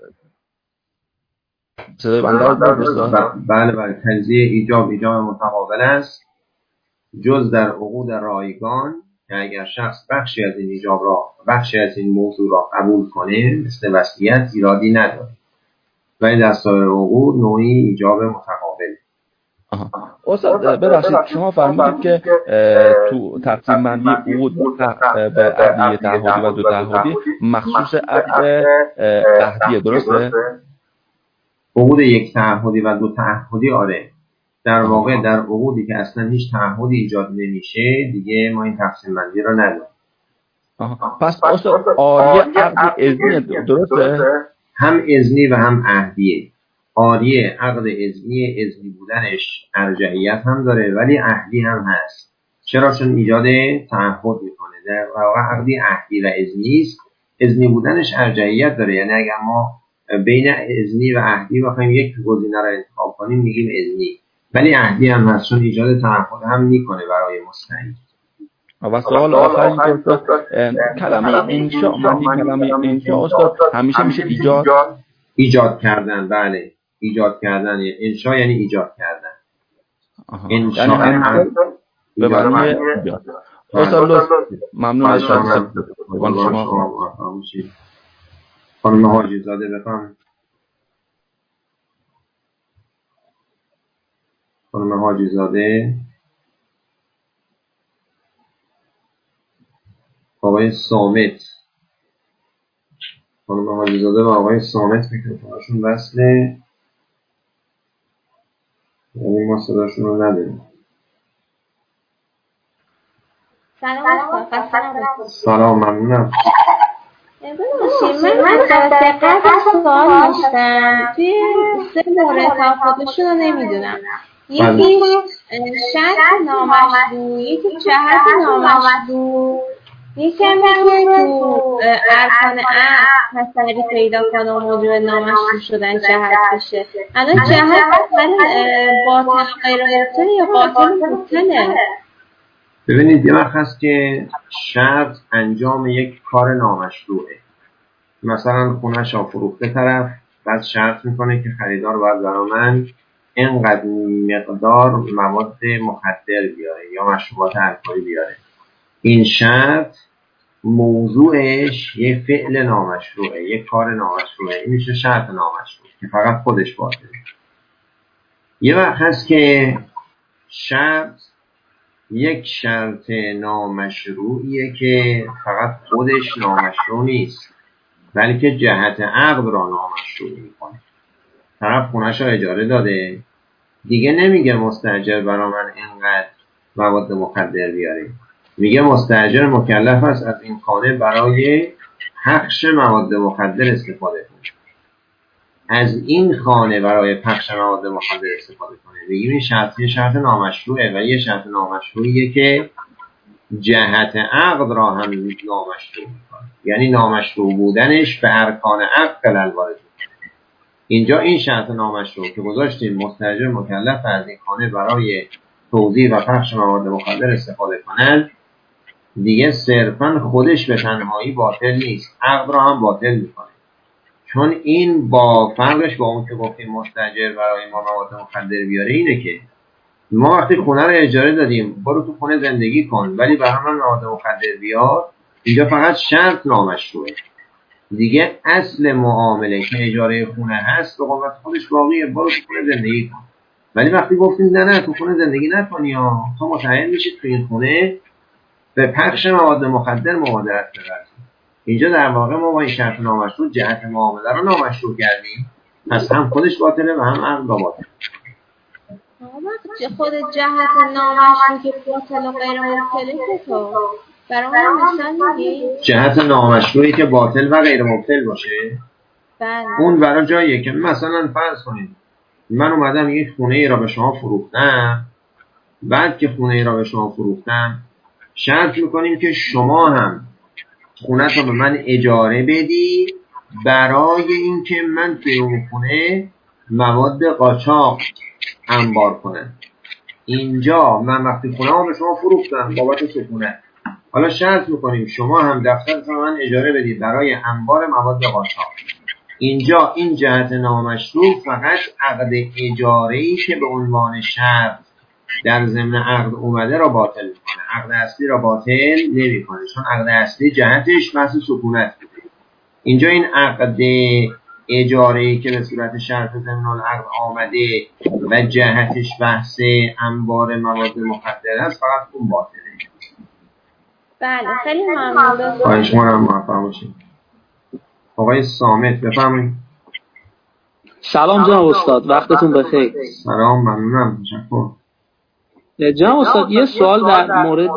صدای بنده رو بله بله تجزیه ایجاب ایجاب متقابل است، جز در عقود رایگان که اگر شخص بخشی از این ایجاب را بخشی از این موضوع را قبول کنه مثل وصیت ایرادی نداره. ولی در سایر عقود نوعی ایجاب متقابل. آها. استاد ببخشید شما فرمودید که تو تقسیم بندی عقود به عقدی تعهدی و دو تعهدی مخصوص عقد قحطیه، درسته؟ عقود یک تعهدی و دو تعهدی آره. در واقع در عقودی که اصلا هیچ تعهدی ایجاد نمیشه دیگه ما این تقسیم بندی رو نداریم. پس استاد آریه عقد اذنی درسته؟ هم اذنی و هم عهدیه. آریه عقد اذنی، اذنی بودنش ارجحیت هم داره ولی عهدی هم هست. چرا؟ چون ایجاد تعهد میکنه. در واقع عقدی عهدی و اذنی است. اذنی بودنش ارجحیت داره، یعنی اگر ما بین اذنی و عهدی بخوایم یک گزینه رو انتخاب کنیم میگیم اذنی، ولی عهدی هم هست چون ایجاد تعهد هم میکنه برای مستعین. و سوال آخر اینطور کلمه انشاء، معنی کلمه انشاء استاد همیشه میشه ایجاد ایجاد کردن. بله ایجاد کردن، انشاء یعنی ایجاد کردن. انشاء هم به معنی ایجاد. استاد ممنون از شما. خانم حاجی زاده بفهم. خانم حاجی زاده، آقای صامت، خانم حاجی زاده و آقای صامت میکروفونشون وصله، یعنی ما صداشون رو نداریم. سلام استاد. سلام، ممنونم. ببینید من از دقت سوال داشتم توی سه مورد تفاوتشون رو نمیدونم. یکی شرط نامشروع، یکی جهت نامشروع، یکی هم که تو ارکان عقد تسری پیدا کنه و موجب نامشروع شدن جهت بشه. الان جهت ولی باطل غیر مبطل یا باطل مبطله؟ ببینید یه وقت هست که شرط انجام یک کار نامشروعه. مثلا خونه‌ش را فروخته طرف، بعد شرط میکنه که خریدار باید برای من اینقدر مقدار مواد مخدر بیاره یا مشروبات الکلی بیاره. این شرط موضوعش یک فعل نامشروعه، یک کار نامشروعه. این میشه شرط نامشروع که فقط خودش باطله. یه وقت هست که شرط یک شرط نامشروعیه که فقط خودش نامشروع نیست بلکه جهت عقد را نامشروع میکنه. طرف خونه‌شو اجاره داده، دیگه نمیگه مستاجر برا من اینقدر مواد مخدر بیاره، میگه مستاجر مکلف است از این خانه برای پخش مواد مخدر استفاده کنه، از این خانه برای پخش مواد مخدر استفاده کنه. میگیم این شرط یه شرط نامشروعه و یه شرط نامشروعیه که جهت عقد را هم نامشروع میکنه، یعنی نامشروع بودنش به ارکان عقد خلل وارد میکنه. اینجا این شرط نامشروع که گذاشتیم مستاجر مکلف از این خانه برای توزیع و پخش مواد مخدر استفاده کنند، دیگه صرفا خودش به تنهایی باطل نیست، عقد را هم باطل میکنه. چون این با فرقش با اون که گفتیم مستاجر برای ما مواد مخدر بیاره اینه که ما وقتی خونه رو اجاره دادیم برو تو خونه زندگی کن ولی برای من مواد مخدر بیار، اینجا فقط شرط نامشروعه. دیگه اصل معامله که اجاره خونه هست به قوت خودش باقیه، برو تو خونه زندگی کن. ولی وقتی گفتیم نه نه تو خونه زندگی نکنی یا تو متعهد میشید تو این خونه به پخش مواد مخدر مبادرت بورزید، اینجا در واقع ما با این شرط نامشروع جهت معامله رو نامشروع کردیم، پس هم خودش باطله و هم عقد باطله. خود جهت نامشروع که باطل و غیر مبطله که تو برای من مثال میگی؟ جهت نامشروعی که باطل و غیر مبطل باشه بله. اون برای جاییه که مثلا فرض کنید من اومدم یک خونه ای را به شما فروختم، بعد که خونه ای را به شما فروختم شرط میکنیم که شما هم خونه رو به من اجاره بدی برای اینکه من توی اون خونه مواد قاچاق انبار کنم. اینجا من وقتی خونه ها به شما فروختم بابت سکونت، حالا شرط میکنیم شما هم دفتر رو من اجاره بدید برای انبار مواد قاچاق. اینجا این جهت نامشروع فقط عقد اجاره‌ای که به عنوان شرط در ضمن عقد اومده را باطل میکنه، عقد اصلی را باطل نمیکنه، چون عقد اصلی جهتش بحث سکونت بوده. اینجا این عقد اجاره‌ای که به صورت شرط ضمن العقد آمده و جهتش بحث انبار مواد مخدر است، فقط اون باطله. بله خیلی ممنون. خواهش می‌کنم موفق باشید. آقای صامت بفرمایید. سلام جناب استاد، وقتتون بخیر. سلام، ممنونم، تشکر. جناب استاد یه سوال در مورد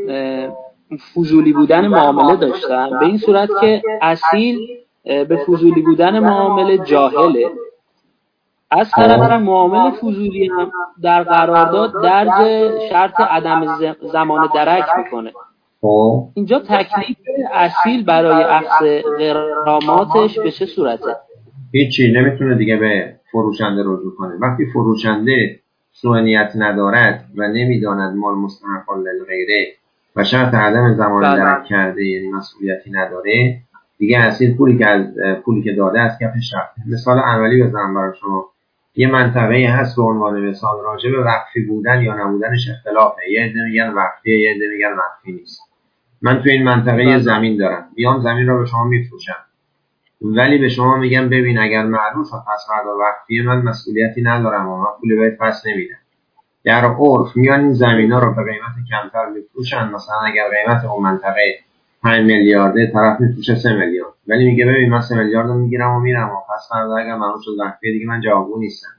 فضولی بودن معامله داشتم، به این صورت که اصیل به فضولی بودن معامله جاهله، از طرفی معامله فضولی هم در قرارداد درج شرط عدم زمان درک میکنه. اینجا تکلیف اصیل برای اخذ غراماتش به چه صورته؟ هیچی، نمیتونه دیگه به فروشنده رجوع کنه. وقتی فروشنده سوء نیت ندارد و نمیداند مال مستحق للغیره و شرط عدم زمان درک کرده، یعنی مسئولیتی نداره، دیگه اصیل پولی که از پولی که داده از کف شرط. مثال عملی بزنم برای شما. یه منطقه‌ای هست به عنوان مثال راجع به وقفی بودن یا نبودنش اختلافه. یه عده میگن وقفیه، یه عده میگن وقفی نیست. من تو این منطقه یه زمین دارم، بیام زمین رو به شما میفروشم، ولی به شما میگم ببین اگر معروف پس فردا وقفیه، من مسئولیتی ندارم و من پولی بهت پس نمیدم. در عرف میان این زمینا رو به قیمت کمتر میفروشن. مثلا اگر قیمت اون منطقه پنج میلیارده، طرف میفروشه سه میلیارد، ولی میگه ببین من سه میلیارد رو میگیرم و میرم و پس فردا اگر معروف شد وقفیه، دیگه من جوابگو نیستم.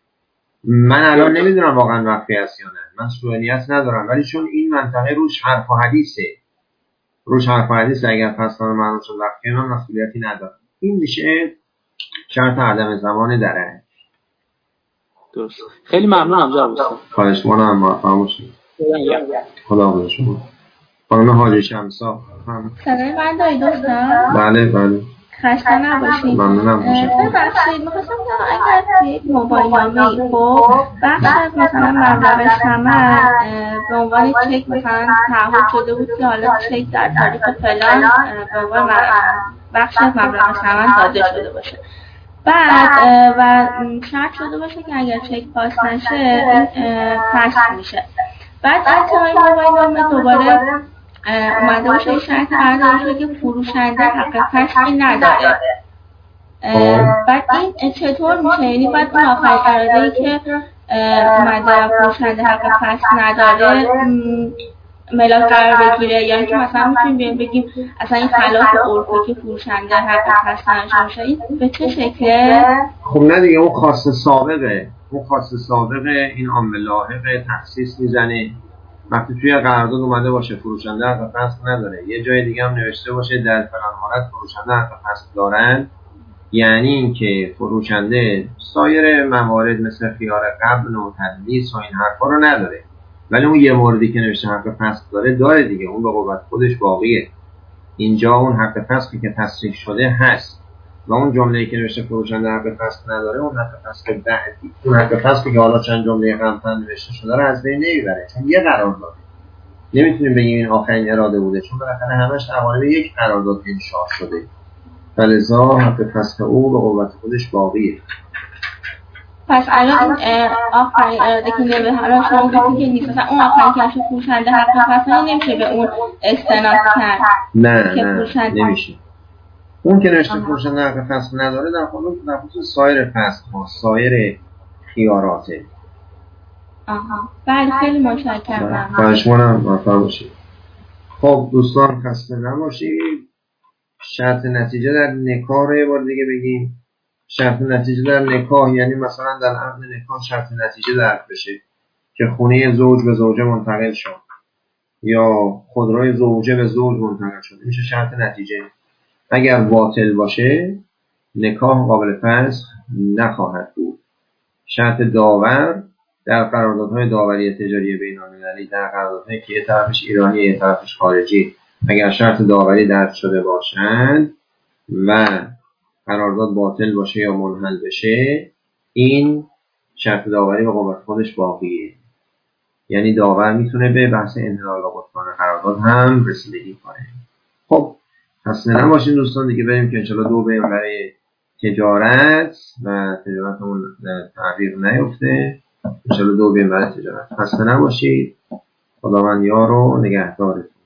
من الان نمیدونم واقعا وقفی است یا نه، من سوء نیت ندارم، ولی چون این منطقه روش حرف و حدیثه، روش حرف و حدیث اگر پس فردا معروف شد وقفیه، من مسئولیتی ندارم. این میشه شرط عدم زمان درک. درست. خیلی ممنونم جناب استاد. خواهش می‌کنم، موفق باشید. خدا حافظ شما. خانم حاجی شمسا. سلام، من دایی دوستم. بله بله. خسته نباشید. ممنونم. ببخشید می‌خواستم اگر توی موبایل نامه‌ای خب بخش از مثلا مبلغ ثمن به عنوان چک مثلا تعهد شده بود که حالا چک در تاریخ فلان به عنوان بخش از مبلغ ثمن داده شده باشه. بعد و شرط شده باشه که اگر چک پاس نشه این پس میشه. بعد انتهای موبایل نامه دوباره اومده باشه شرط قرار داده شده که فروشنده حق پسی نداره. بعد این چطور میشه؟ یعنی بعد اون آخر قراردادی که اومده فروشنده حق پس نداره ملاک قرار بگیره، یا اینکه مثلا میتونیم بگیم اصلا این خلاف عرفی که فروشنده حق پس نداشته، این به چه شکله؟ خب نه دیگه، اون خاص سابقه، اون خاص سابقه این عامل لاحق تخصیص میزنه. وقتی توی قرارداد اومده باشه فروشنده حق پس نداره، یه جای دیگه هم نوشته باشه در فلان حالت فروشنده حق پس دارن، یعنی اینکه فروشنده سایر موارد مثل خیار قبل و تدلیس و این حرفا رو نداره، ولی اون یه موردی که نوشته حق فسخ داره داره دیگه، اون به قوت خودش باقیه. اینجا اون حق فسخی که تصریح شده هست و اون جمله‌ای که نوشته فروشنده حق فسخ نداره، اون حق فسخ بعدی، اون حق فسخی که حالا چند جمله قبل‌تر نوشته شده رو از بین نمیبره، چون یه قرارداد. نمیتونیم بگیم این آخرین اراده بوده، چون بالاخره همش در قالب یک قرارداد انشاء شده. فلذا حق فسخ او به قوت خودش باقیه. پس الان آخرین اراده که نمیشه، حالا شما گفتید که نیست، مثلا اون آخرین که نشه فروشنده حق پس نمیشه به اون استناد کرد. نه نه نمیشه. اون که نشه فروشنده حق پس نداره در خود در خصوص سایر فسخ ها، سایر خیاراته. آها بله، خیلی متشکرم. خواهش می‌کنم، موفق باشید. خب دوستان خسته نباشید. شرط نتیجه در نکاح رو یه بار دیگه بگیم. شرط نتیجه در نکاح یعنی مثلا در عقد نکاح شرط نتیجه درک بشه که خونه زوج به زوجه منتقل شد یا خودروی زوجه به زوج منتقل شد، میشه شرط نتیجه. اگر باطل باشه نکاح قابل فسخ نخواهد بود. شرط داور در قراردادهای داوری تجاری بین‌المللی، در قراردادهایی که یه طرفش ایرانی یه طرفش خارجی، اگر شرط داوری درک شده باشند و قرارداد باطل باشه یا منحل بشه، این شرط داوری به قوت خودش باقیه. یعنی داور میتونه به بحث انحلال و بطلان قرارداد هم رسیدگی کنه. خب خسته نباشین دوستان، دیگه بریم که انشالله دو بریم برای تجارت و تجارتمون تغییر نیفته. انشالله دو بریم برای تجارت. خسته نباشید. خداوند یار و نگهدارتون.